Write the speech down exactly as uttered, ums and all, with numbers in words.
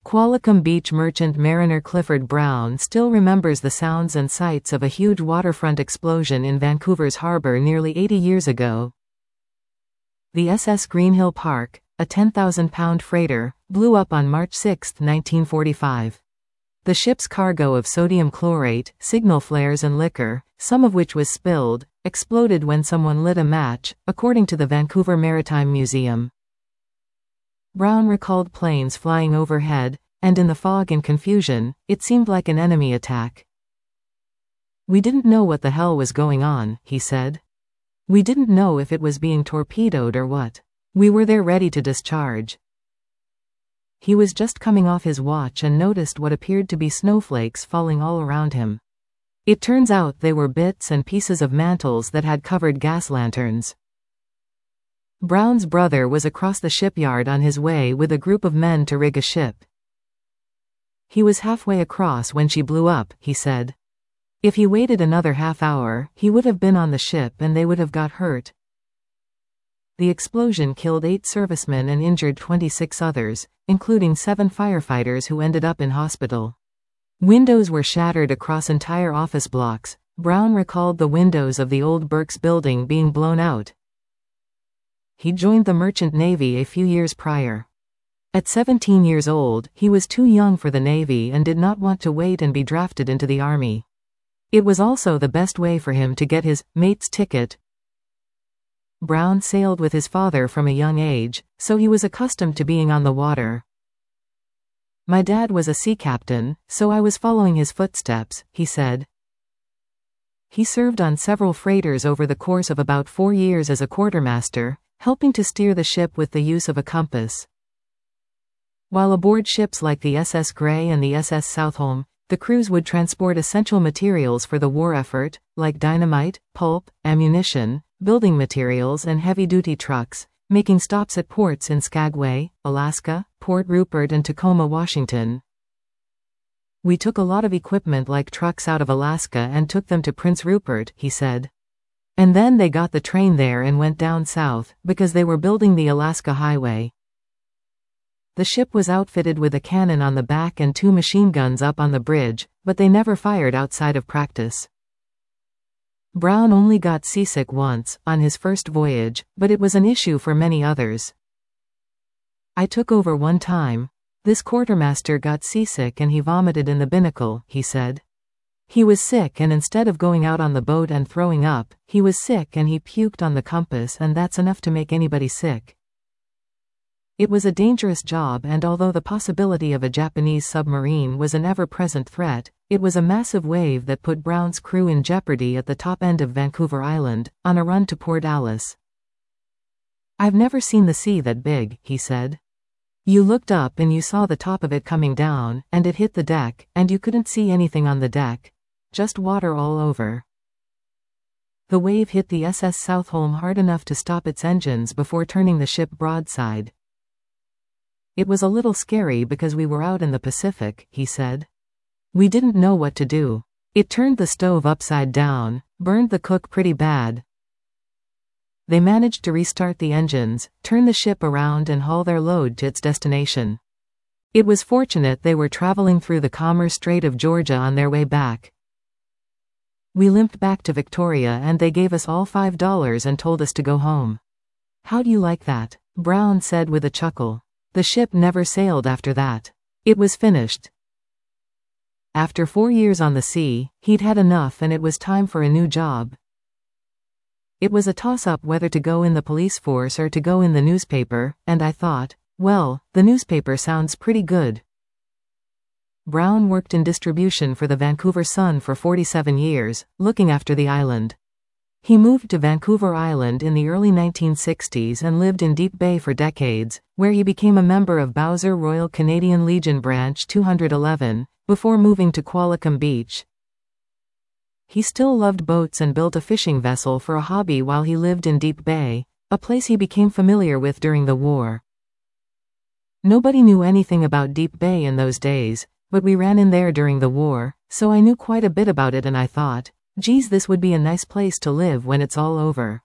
Qualicum Beach merchant mariner Clifford Brown still remembers the sounds and sights of a huge waterfront explosion in Vancouver's harbor nearly eighty years ago. The S S Greenhill Park, a ten thousand pound freighter, blew up on March sixth, nineteen forty-five. The ship's cargo of sodium chlorate, signal flares and liquor, some of which was spilled, exploded when someone lit a match, according to the Vancouver Maritime Museum. Brown recalled planes flying overhead, and in the fog and confusion, it seemed like an enemy attack. "We didn't know what the hell was going on," he said. "We didn't know if it was being torpedoed or what. We were there ready to discharge." He was just coming off his watch and noticed what appeared to be snowflakes falling all around him. It turns out they were bits and pieces of mantles that had covered gas lanterns. Brown's brother was across the shipyard on his way with a group of men to rig a ship. He was halfway across when she blew up, he said. If he waited another half hour, he would have been on the ship and they would have got hurt. The explosion killed eight servicemen and injured twenty-six others, including seven firefighters who ended up in hospital. Windows were shattered across entire office blocks. Brown recalled the windows of the old Burke's building being blown out. He joined the Merchant Navy a few years prior. At seventeen years old, he was too young for the Navy and did not want to wait and be drafted into the Army. It was also the best way for him to get his mate's ticket. Brown sailed with his father from a young age, so he was accustomed to being on the water. "My dad was a sea captain, so I was following his footsteps," he said. He served on several freighters over the course of about four years as a quartermaster, helping to steer the ship with the use of a compass. While aboard ships like the S S Gray and the S S Southholm, the crews would transport essential materials for the war effort, like dynamite, pulp, ammunition, building materials and heavy-duty trucks, making stops at ports in Skagway, Alaska, Port Rupert and Tacoma, Washington. "We took a lot of equipment like trucks out of Alaska and took them to Prince Rupert," he said. "And then they got the train there and went down south, because they were building the Alaska Highway." The ship was outfitted with a cannon on the back and two machine guns up on the bridge, but they never fired outside of practice. Brown only got seasick once, on his first voyage, but it was an issue for many others. "I took over one time. This quartermaster got seasick and he vomited in the binnacle," he said. He was sick and instead of going out on the boat and throwing up, he was sick and he puked on the compass and that's enough to make anybody sick. It was a dangerous job and although the possibility of a Japanese submarine was an ever-present threat, it was a massive wave that put Brown's crew in jeopardy at the top end of Vancouver Island, on a run to Port Alice. "I've never seen the sea that big," he said. "You looked up and you saw the top of it coming down, and it hit the deck, and you couldn't see anything on the deck. Just water all over." The wave hit the S S Southholm hard enough to stop its engines before turning the ship broadside. "It was a little scary because we were out in the Pacific," he said. "We didn't know what to do. It turned the stove upside down, burned the cook pretty bad." They managed to restart the engines, turn the ship around and haul their load to its destination. It was fortunate they were traveling through the Commerce Strait of Georgia on their way back. "We limped back to Victoria and they gave us all five dollars and told us to go home." "How do you like that?" Brown said with a chuckle. The ship never sailed after that. It was finished. After four years on the sea, he'd had enough and it was time for a new job. It was a toss-up whether to go in the police force or to go in the newspaper, and I thought, well, the newspaper sounds pretty good. Brown worked in distribution for the Vancouver Sun for forty-seven years, looking after the island. He moved to Vancouver Island in the early nineteen sixties and lived in Deep Bay for decades, where he became a member of Bowser Royal Canadian Legion Branch two hundred eleven, before moving to Qualicum Beach. He still loved boats and built a fishing vessel for a hobby while he lived in Deep Bay, a place he became familiar with during the war. Nobody knew anything about Deep Bay in those days, but we ran in there during the war, so I knew quite a bit about it and I thought, geez, this would be a nice place to live when it's all over.